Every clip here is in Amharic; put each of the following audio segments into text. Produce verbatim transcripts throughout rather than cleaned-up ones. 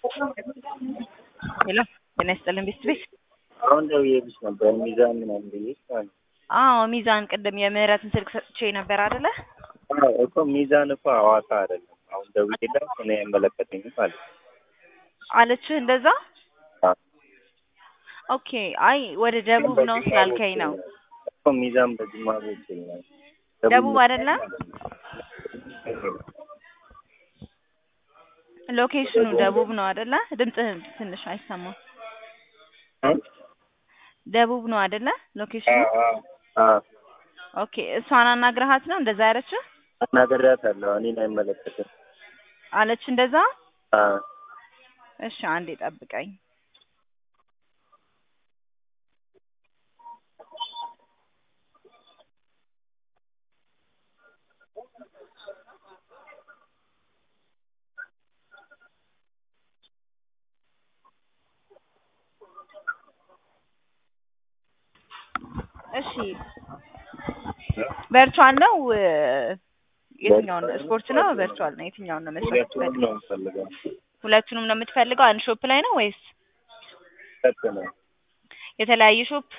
ሄሎ ጤና ይስጥልን ቤት ቤት አሁን ደውዬልሽ ነበር ሚዛን ምናምን ብዬሽ ማለት ነው። አዎ ሚዛን ቅድም የምህረትን ስልክ ሰጥቼ ነበር አይደለ? አዎ እኮ ሚዛን እኮ ሐዋሳ አይደለም። አሁን ደውዬላት እኔ አይመለከተኝም ማለት ነው። አለችህ እንደዛ? አዎ ኦኬ አይ ወደ ደቡብ ነው ስላልከኝ ነው። እኮ ሚዛን በጅማ በኩል ነው። ደቡብ አይደለም? ሎኬሽኑ ደቡብ ነው አይደለ? ድምፅህ ትንሽ አይሰማም። ደቡብ ነው አይደለ? ሎኬሽኑ አዎ ኦኬ እሷን አናግረሃት ነው እንደዛ ያለችህ? አናግሬያታለሁ። እኔን አይመለከትም አለች እንደዛ? አዎ እሺ አንዴ ጠብቀኝ። እሺ ቨርቹዋል ነው የትኛው ነው? ስፖርት ነው ቨርቹዋል ነው? የትኛው ነው መስራት የምትፈልገው? ሁለቱንም ነው የምትፈልገው? አንድ ሾፕ ላይ ነው ወይስ የተለያየ ሾፕ?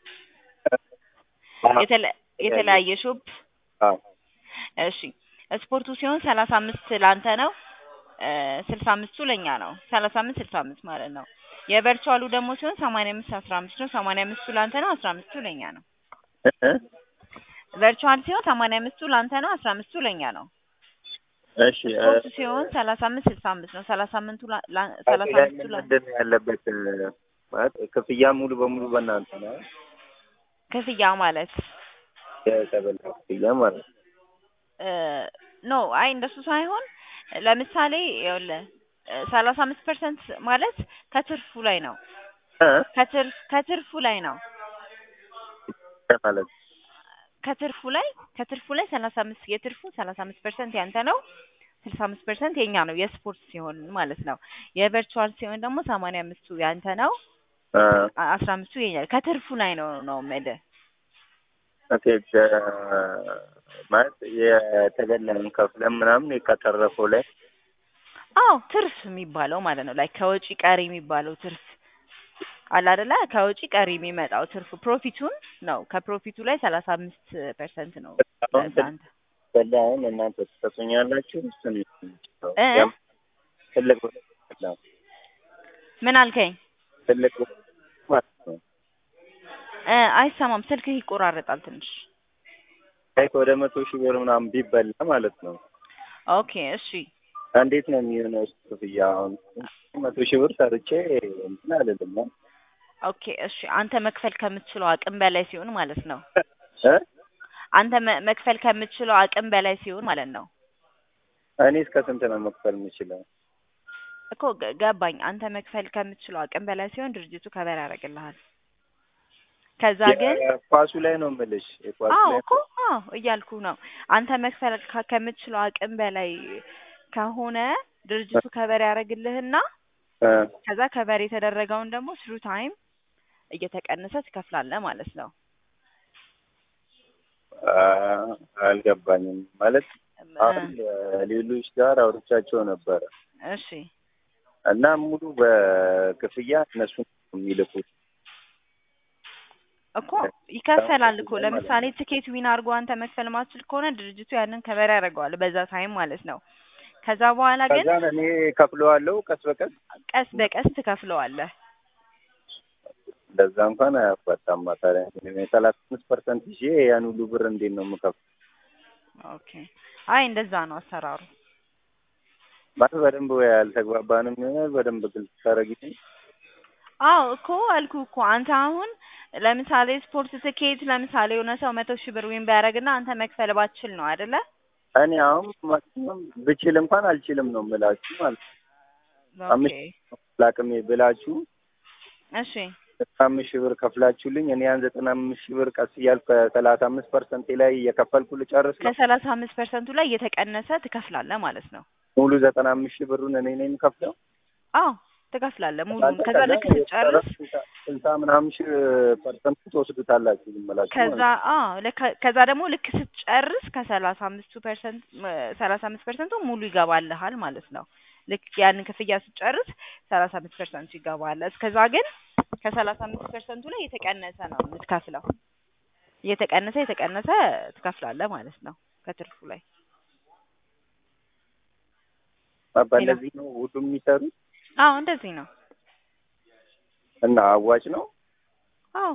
የተለያየ ሾፕ? አዎ እሺ ስፖርቱ ሲሆን ሰላሳ አምስት ላንተ ነው ስልሳ አምስቱ ለኛ ነው። ሰላሳ አምስት ስልሳ አምስት ማለት ነው። የቨርቹዋሉ ደግሞ ሲሆን ሰማንያ አምስት አስራ አምስት ነው። ሰማንያ አምስቱ ላንተ ነው አስራ አምስቱ ለኛ ነው። ቨርቹዋል ሲሆን ሰማንያ አምስቱ ላንተ ነው አስራ አምስቱ ለኛ ነው። እሺ ስፖርቱ ሲሆን ሰላሳ አምስት ስልሳ አምስት ነው። ሰላሳ አምስቱ ሰላሳ አምስቱ ምንድን ነው ያለበት ማለት ክፍያ ሙሉ በሙሉ በእናንተ ነው? ክፍያ ማለት የተበላ ክፍያ ማለት ኖ አይ እንደሱ ሳይሆን ለምሳሌ ይኸውልህ ሰላሳ አምስት ፐርሰንት ማለት ከትርፉ ላይ ነው። ከትርፍ ከትርፉ ላይ ነው ማለት ከትርፉ ላይ ከትርፉ ላይ ሰላሳ አምስት የትርፉ ሰላሳ አምስት ፐርሰንት ያንተ ነው። ስልሳ አምስት ፐርሰንት የኛ ነው የስፖርት ሲሆን ማለት ነው። የቨርቹዋል ሲሆን ደግሞ ሰማንያ አምስቱ ያንተ ነው አስራ አምስቱ የኛ ከትርፉ ላይ ነው ነው የምልህ። ኦኬ ማለት የተገላን ከፍለን ምናምን ከተረፈው ላይ አዎ ትርፍ የሚባለው ማለት ነው። ላይ ከወጪ ቀሪ የሚባለው ትርፍ አለ አይደለ? ከወጪ ቀሪ የሚመጣው ትርፍ ፕሮፊቱን ነው። ከፕሮፊቱ ላይ ሰላሳ አምስት ፐርሰንት ነው ለዛንተ በላውን እናንተ ተሰጡኛላችሁ። እሱን እ ትልቅ ምን አልከኝ? ትልቅ እ አይሰማም ስልክህ ይቆራረጣል ትንሽ። አይ ወደ መቶ ሺህ ብር ምናምን ቢበላ ማለት ነው። ኦኬ እሺ እንዴት ነው የሚሆነው? ክፍያ አሁን መቶ ሺህ ብር ሰርቼ እንትን አይደለም። ኦኬ እሺ አንተ መክፈል ከምትችለው አቅም በላይ ሲሆን ማለት ነው እ አንተ መክፈል ከምትችለው አቅም በላይ ሲሆን ማለት ነው። እኔ እስከ ስንት ነው መክፈል የምችለው? እኮ ገባኝ። አንተ መክፈል ከምትችለው አቅም በላይ ሲሆን ድርጅቱ ከበር ያደርግልሃል። ከዛ ግን ኳሱ ላይ ነው የምልሽ። ኳሱ አዎ ላይ እኮ አዎ እያልኩ ነው። አንተ መክፈል ከምትችለው አቅም በላይ ከሆነ ድርጅቱ ከበር ያደርግልህና ከዛ ከበር የተደረገውን ደግሞ ስሩ ታይም እየተቀነሰ ትከፍላለህ ማለት ነው። አልገባኝም ማለት አሁን ሌሎች ጋር አውርቻቸው ነበረ። እሺ እና ሙሉ በክፍያ እነሱ የሚልኩት እኮ ይከፈላል እኮ። ለምሳሌ ትኬት ዊን አድርጎ አንተ መክፈል ማትችል ከሆነ ድርጅቱ ያንን ከበር ያደርገዋል በዛ ታይም ማለት ነው። ከዛ በኋላ ግን ከዛ እኔ ከፍለዋለሁ ቀስ በቀስ ቀስ በቀስ ትከፍለዋለህ። እንደዛ እንኳን አያዋጣም። ታዲያ እኔ ሰላሳ አምስት ፐርሰንት ይዤ ያን ሁሉ ብር እንዴት ነው የምከፍለው? ኦኬ አይ እንደዛ ነው አሰራሩ። ማለት በደንብ ወይ አልተግባባንም ይሆናል። በደንብ ግልጽ ታደርጊልኝ። አዎ እኮ አልኩህ እኮ አንተ አሁን ለምሳሌ ስፖርት ትኬት ለምሳሌ የሆነ ሰው መቶ ሺህ ብር ዊን ቢያደርግና አንተ መክፈል ባትችል ነው አይደለ? እኔ አሁን ማክሲመም ብችል እንኳን አልችልም ነው የምላችሁ ማለት ነው። አምስት ላቅሜ ብላችሁ እሺ አምስት ሺህ ብር ከፍላችሁልኝ እኔ ያን ዘጠና አምስት ሺህ ብር ቀስ እያልኩ ከሰላሳ አምስት ፐርሰንት ላይ እየከፈልኩ ልጨርስ ነው። ከሰላሳ አምስት ፐርሰንቱ ላይ እየተቀነሰ ትከፍላለህ ማለት ነው። ሙሉ ዘጠና አምስት ሺህ ብሩን እኔ ነኝ የምከፍለው? አዎ ትከፍላለህ ሙሉን። ከዛ ልክ ስትጨርስ ስልሳ ምናምን ሺህ ፐርሰንት ትወስዱታላችሁ ዝምላችሁ። ከዛ አዎ ከዛ ደግሞ ልክ ስትጨርስ ከሰላሳ አምስቱ ፐርሰንት ሰላሳ አምስት ፐርሰንቱ ሙሉ ይገባልሃል ማለት ነው። ልክ ያንን ክፍያ ስትጨርስ ሰላሳ አምስት ፐርሰንት ይገባል። እስከዛ ግን ከሰላሳ አምስት ፐርሰንቱ ላይ የተቀነሰ ነው የምትከፍለው። የተቀነሰ የተቀነሰ ትከፍላለህ ማለት ነው ከትርፉ ላይ። በእንደዚህ ነው ሁሉም የሚሰሩት? አዎ እንደዚህ ነው። እና አዋጭ ነው? አዎ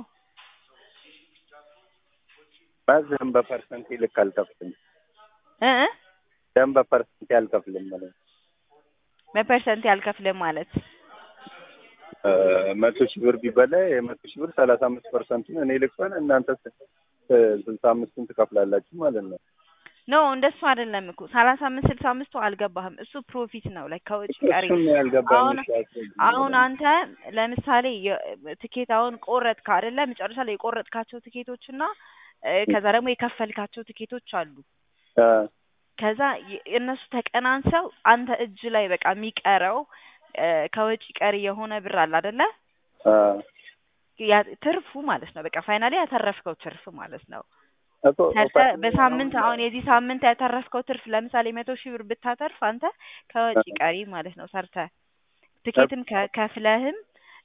ባዝም በፐርሰንት ይልክ አልከፍልም እ እ ደም በፐርሰንት ያልከፍልም ማለት በፐርሰንት ያልከፍልም ማለት መቶ ሺህ ብር ቢበላ የመቶ ሺህ ብር ሰላሳ አምስት ፐርሰንቱን እኔ ልክፈል እናንተ ስልሳ አምስቱን ትከፍላላችሁ ማለት ነው። ኖ እንደሱ አይደለም እኮ ሰላሳ አምስት ስልሳ አምስቱ አልገባህም። እሱ ፕሮፊት ነው ላይ ከውጭ ቀሪ። አሁን አሁን አንተ ለምሳሌ ትኬት አሁን ቆረጥክ አይደለ? መጨረሻ ላይ የቆረጥካቸው ትኬቶችና ከዛ ደግሞ የከፈልካቸው ትኬቶች አሉ። ከዛ እነሱ ተቀናንሰው አንተ እጅ ላይ በቃ የሚቀረው ከውጭ ቀሪ የሆነ ብር አለ አይደለ? ያ ትርፉ ማለት ነው። በቃ ፋይናሊ ያተረፍከው ትርፍ ማለት ነው። በሳምንት አሁን የዚህ ሳምንት ያተረፍከው ትርፍ ለምሳሌ መቶ ሺህ ብር ብታተርፍ አንተ ከወጪ ቀሪ ማለት ነው ሰርተህ ትኬትም ከፍለህም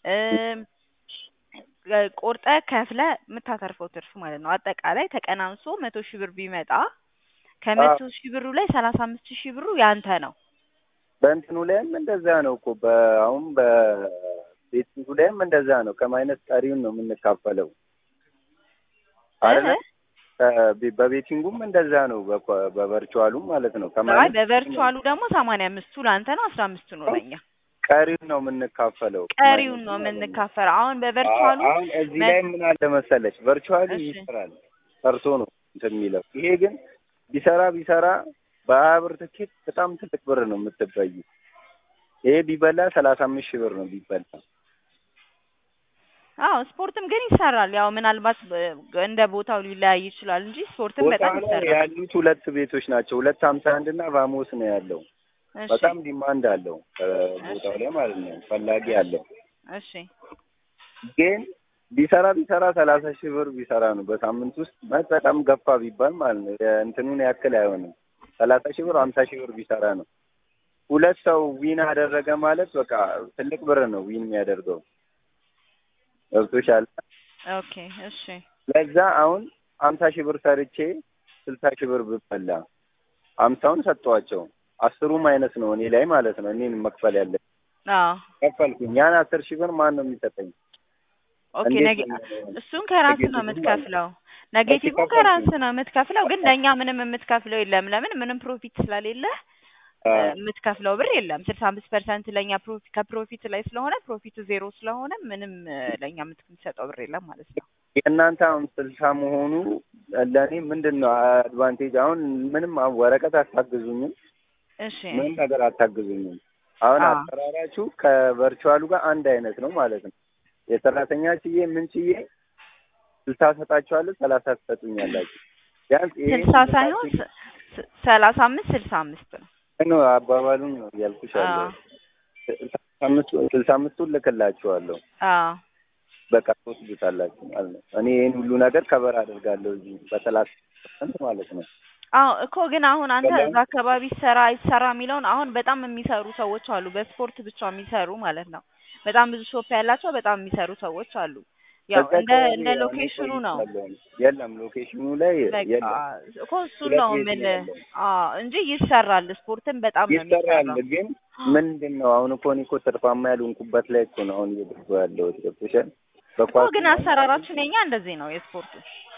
ቆርጠህ ከፍለህ የምታተርፈው ትርፍ ማለት ነው። አጠቃላይ ተቀናንሶ መቶ ሺህ ብር ቢመጣ ከመቶ ሺህ ብሩ ላይ ሰላሳ አምስት ሺህ ብሩ ያንተ ነው። በእንትኑ ላይም እንደዛ ነው እኮ በአሁን በቤቲንጉ ላይም እንደዛ ነው። ከማይነስ ቀሪውን ነው የምንካፈለው አይደል? በቤቲንጉም እንደዛ ነው። በቨርቹዋሉም ማለት ነው። ከማይ በቨርቹዋሉ ደግሞ ሰማንያ አምስቱ ላንተ ነው፣ አስራ አምስቱ ነው ለኛ። ቀሪውን ነው የምንካፈለው። ቀሪውን ነው የምንካፈለው። አሁን በቨርቹዋሉ አሁን እዚህ ላይ ምን አለ መሰለሽ፣ ቨርቹዋሉ ይሰራል ሰርቶ ነው እንትን የሚለው። ይሄ ግን ቢሰራ ቢሰራ በሀያ ብር ትኬት በጣም ትልቅ ብር ነው የምትበዩ። ይሄ ቢበላ ሰላሳ አምስት ሺህ ብር ነው ቢበላ። አዎ ስፖርትም ግን ይሰራል። ያው ምናልባት እንደ ቦታው ሊለያይ ይችላል እንጂ ስፖርትም በጣም ይሰራል። ያሉት ሁለት ቤቶች ናቸው። ሁለት ሀምሳ አንድ እና ቫሞስ ነው ያለው። በጣም ዲማንድ አለው ቦታው ላይ ማለት ነው፣ ፈላጊ አለው። እሺ ግን ቢሰራ ቢሰራ ሰላሳ ሺህ ብር ቢሰራ ነው በሳምንት ውስጥ በጣም ገፋ ቢባል ማለት ነው። እንትኑን ያክል አይሆንም። ሰላሳ ሺህ ብር ሀምሳ ሺህ ብር ቢሰራ ነው። ሁለት ሰው ዊን አደረገ ማለት በቃ ትልቅ ብር ነው ዊን የሚያደርገው። ገብቶሻል? ኦኬ እሺ። ለዛ አሁን ሀምሳ ሺህ ብር ሰርቼ ስልሳ ሺህ ብር ብበላ ሀምሳውን ሰጠዋቸው፣ አስሩ ማይነስ ነው እኔ ላይ ማለት ነው። እኔን መክፈል ያለ አዎ ከፈልኩኝ። ያን አስር ሺህ ብር ማን ነው የሚሰጠኝ? ኦኬ ነገ እሱን ከራስህ ነው የምትከፍለው። ኔጌቲቭን ከራስህ ነው የምትከፍለው። ግን ለኛ ምንም የምትከፍለው የለም። ለምን? ምንም ፕሮፊት ስለሌለ የምትከፍለው ብር የለም። ስልሳ አምስት ፐርሰንት ለኛ ፕሮፊት ከፕሮፊት ላይ ስለሆነ ፕሮፊቱ ዜሮ ስለሆነ ምንም ለኛ የምትሰጠው ብር የለም ማለት ነው። የእናንተ አሁን ስልሳ መሆኑ ለእኔ ምንድን ነው አድቫንቴጅ? አሁን ምንም ወረቀት አታግዙኝም። እሺ ምንም ነገር አታግዙኝም። አሁን አሰራራችሁ ከቨርቹዋሉ ጋር አንድ አይነት ነው ማለት ነው። የሰራተኛ ችዬ ምን ችዬ ስልሳ ሰጣችኋለሁ፣ ሰላሳ ትሰጡኛላችሁ። ቢያንስ ይሄ ስልሳ ሳይሆን ሰላሳ አምስት ስልሳ አምስት ነው ነው አባባሉን ነው ያልኩሽ አለ። ስልሳ አምስቱን ልክላችኋለሁ። አዎ በቃ ትወስዱታላችሁ ማለት ነው። እኔ ይሄን ሁሉ ነገር ከበር አደርጋለሁ እዚህ በሰላሳ ፐርሰንት ማለት ነው። አዎ እኮ ግን አሁን አንተ እዛ አካባቢ ሰራ አይሰራ የሚለውን አሁን በጣም የሚሰሩ ሰዎች አሉ፣ በስፖርት ብቻ የሚሰሩ ማለት ነው። በጣም ብዙ ሾፕ ያላቸው በጣም የሚሰሩ ሰዎች አሉ። ያው እንደ እንደ ሎኬሽኑ ነው። የለም ሎኬሽኑ ላይ የለም እኮ እሱ ነው ምን አዎ እንጂ ይሰራል። ስፖርትም በጣም ነው ይሰራል። ግን ምንድነው አሁን እኮ እኔ እኮ ትርፋማ ያልሆንኩበት ላይ እኮ ነው አሁን እየገባ ያለው ተቆጥተሻል። በኳስ ግን አሰራራችን የኛ እንደዚህ ነው የስፖርቱ።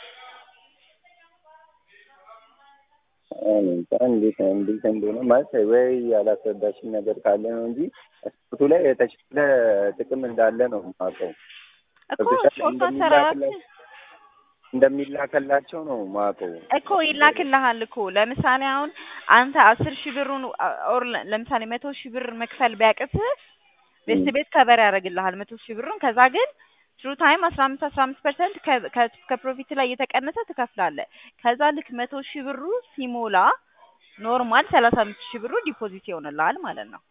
እንዴት እንዴት እንደሆነ ማለት ወይ ያላስረዳሽኝ ነገር ካለ ነው እንጂ ስፖርቱ ላይ የተሻለ ጥቅም እንዳለ ነው የማውቀው እኮ ስፖርት አሰራራችን እንደሚላከላቸው ነው የማውቀው እኮ ይላክልሃል እኮ። ለምሳሌ አሁን አንተ አስር ሺህ ብሩን ኦር ለምሳሌ መቶ ሺህ ብር መክፈል ቢያቅትህ ቤት ቤት ከበር ያደርግልሃል መቶ ሺህ ብሩን። ከዛ ግን ትሩ ታይም አስራ አምስት አስራ አምስት ፐርሰንት ከፕሮፊት ላይ እየተቀነሰ ትከፍላለህ። ከዛ ልክ መቶ ሺህ ብሩ ሲሞላ ኖርማል ሰላሳ አምስት ሺህ ብሩ ዲፖዚት ይሆንልሃል ማለት ነው።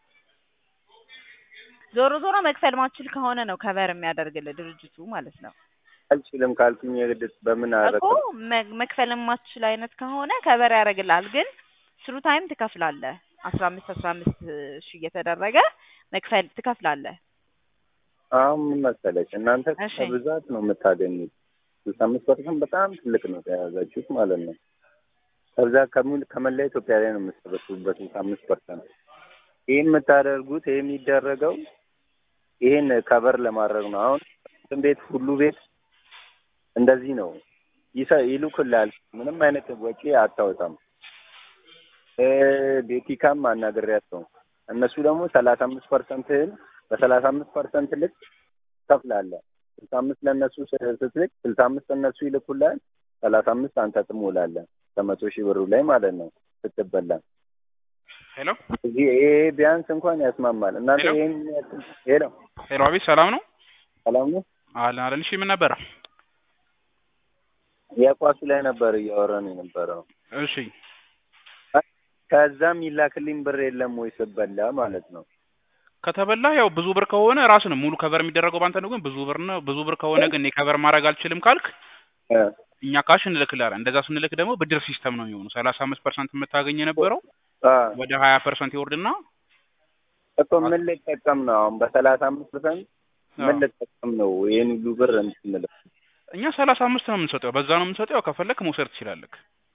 ዞሮ ዞሮ መክፈል ማችል ከሆነ ነው ከበር የሚያደርግልህ ድርጅቱ ማለት ነው። አልችልም ካልኩኝ የግድ በምን አረከ እኮ መክፈል ማችል አይነት ከሆነ ከበር ያደርግልሃል። ግን ትሩ ታይም ትከፍላለህ። አስራ አምስት አስራ አምስት ሺህ እየተደረገ መክፈል ትከፍላለህ። አሁን ምን መሰለሽ እናንተ እሺ ከብዛት ነው የምታገኙት። ስልሳ አምስት ፐርሰንት በጣም ትልቅ ነው የያዛችሁት ማለት ነው። ከብዛት ከሙሉ ከመላ ኢትዮጵያ ላይ ነው የምትሰበስቡበት ስልሳ አምስት ፐርሰንት። ይሄን የምታደርጉት ይሄ የሚደረገው ይሄን ከበር ለማድረግ ነው። አሁን እንትን ቤት ሁሉ ቤት እንደዚህ ነው ይሰ ይልኩልሃል። ምንም አይነት ወጪ አታወጣም። እ ቤቲካም አናግሬያቸው እነሱ ደግሞ ሰላሳ አምስት ፐርሰንትህን በሰላሳ አምስት ፐርሰንት ልክ ትከፍላለህ። ስልሳ አምስት ለእነሱ ስትልክ ስልሳ አምስት እነሱ ይልኩልሃል። ሰላሳ አምስት አንተ ትሞላለህ ከመቶ ሺህ ብሩ ላይ ማለት ነው ስትበላ። ሄሎ እዚህ ይሄ ቢያንስ እንኳን ያስማማል። እናንተ ሄሎ ይሄን ሄሎ ሄሎ፣ አቤት ሰላም ነው? ሰላም ነው። አለን አለን። እሺ ምን ነበረ? የኳሱ ላይ ነበር እያወራን የነበረው። እሺ ከዛም ይላክልኝ ብር የለም ወይ ስበላ ማለት ነው። ከተበላ ያው ብዙ ብር ከሆነ ራስ ነው ሙሉ ከቨር የሚደረገው ባንተ ነው። ግን ብዙ ብር ነው ብዙ ብር ከሆነ ግን እኔ ከቨር ማድረግ አልችልም ካልክ እ እኛ ካሽ እንልክልሃለን። እንደዛ ስንልክ ደግሞ ብድር ሲስተም ነው የሚሆነው። ሰላሳ አምስት ፐርሰንት የምታገኝ የነበረው አ ወደ ሀያ ፐርሰንት ይወርድና እኮ ምን ልጠቀም ነው አሁን በሰላሳ አምስት ፐርሰንት ምን ልጠቀም ነው ይሄን ሁሉ ብር እንትን ልለው? እኛ ሰላሳ አምስት ነው የምንሰጠው፣ በዛ ነው የምንሰጠው። ያው ከፈለክ መውሰድ ትችላለህ።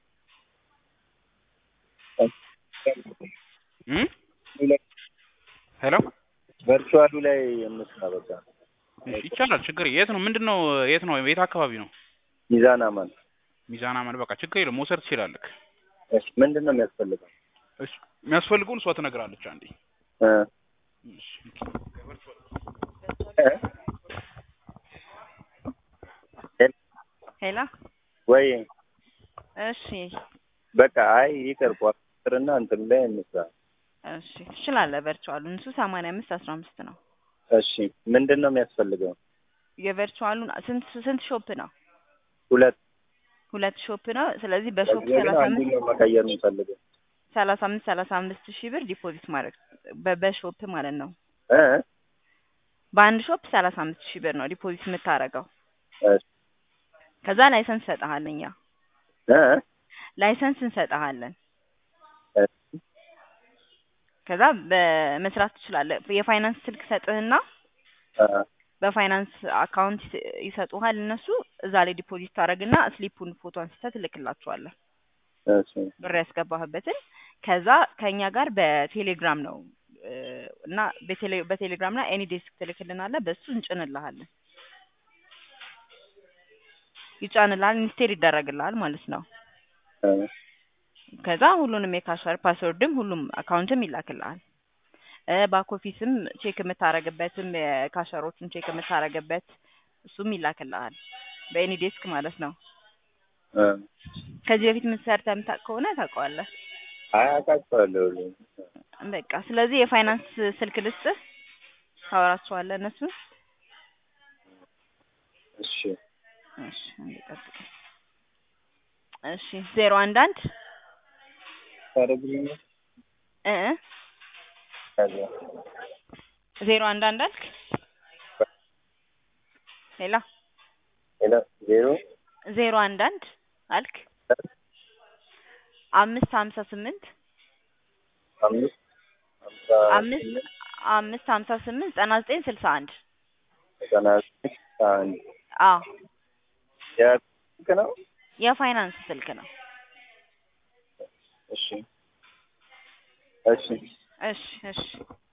እም ሄሎ ቨርቹዋሉ ላይ የምስራ በቃ እሺ ይቻላል። ችግር የት ነው ምንድነው? የት ነው የት አካባቢ ነው? ሚዛን አማን። ሚዛን አማን። በቃ ችግር የለም መውሰድ ትችላለህ። እሺ ምንድነው የሚያስፈልገው? እሺ የሚያስፈልጉን እሷ ትነግራለች አንዴ። እ እሺ ሄላ ወይ እሺ በቃ አይ ይቅር ቋጥርና እንትን ላይ እንስራ። እሺ ትችላለህ። ቨርቹዋሉን እሱ ሰማንያ አምስት አስራ አምስት ነው። እሺ ምንድነው የሚያስፈልገው? የቨርቹዋሉን ስንት ስንት ሾፕ ነው? ሁለት ሁለት ሾፕ ነው። ስለዚህ በሾፕ ስለዚህ ሰላሳ አንዱን አምስት ነው መቀየር የምፈልገው። ሰላሳ አምስት ሰላሳ አምስት ሺህ ብር ዲፖዚት ማድረግ በ- በሾፕ ማለት ነው። እ በአንድ ሾፕ ሰላሳ አምስት ሺህ ብር ነው ዲፖዚት የምታደርገው። እሺ ከዛ ላይሰንስ እንሰጥሃለን እኛ እ ላይሰንስ እንሰጥሃለን። እ ከዛ በመስራት ትችላለህ። የፋይናንስ ስልክ ሰጥህና አ በፋይናንስ አካውንት ይሰጡሃል እነሱ። እዛ ላይ ዲፖዚት ታደርግና ስሊፑን ፎቶ አንስተህ ትልክላቸዋለህ እሺ ብር ያስገባህበትን። ከዛ ከኛ ጋር በቴሌግራም ነው እ እና በቴሌ በቴሌግራም ላይ ኤኒ ዴስክ ትልክልናለህ። በሱ እንጭንልሃለን ይጫንልሃል፣ ኢንስቴል ይደረግልሃል ማለት ነው። እ ከዛ ሁሉንም የካሸር ፓስወርድም ሁሉም አካውንትም ይላክልሃል። እ ባክ ኦፊስም ቼክ የምታረግበትም የካሸሮችን ቼክ የምታረግበት እሱም ይላክልሃል በኤኒ ዴስክ ማለት ነው። እ ከዚህ በፊት ምን ሰርተህ የምታውቅ ከሆነ ታውቀዋለህ። አይ አውቃቸዋለሁ። በቃ ስለዚህ የፋይናንስ ስልክ ልስጥህ፣ ታወራቸዋለህ እነሱ። እሺ እሺ እንጠብቅ። እሺ ዜሮ አንድ አንድ ታረግልኝ እ ከዛ ዜሮ አንድ አንድ አልክ። ሌላ ሄሎ ዜሮ ዜሮ አንድ አንድ አልክ። አምስት ሀምሳ ስምንት አምስት ሀምሳ አምስት አምስት ሀምሳ ስምንት ዘጠና ዘጠኝ ስልሳ አንድ ዘጠና ዘጠኝ አንድ አዎ የስልክ ነው። የፋይናንስ ስልክ ነው። እሺ እሺ እሺ እሺ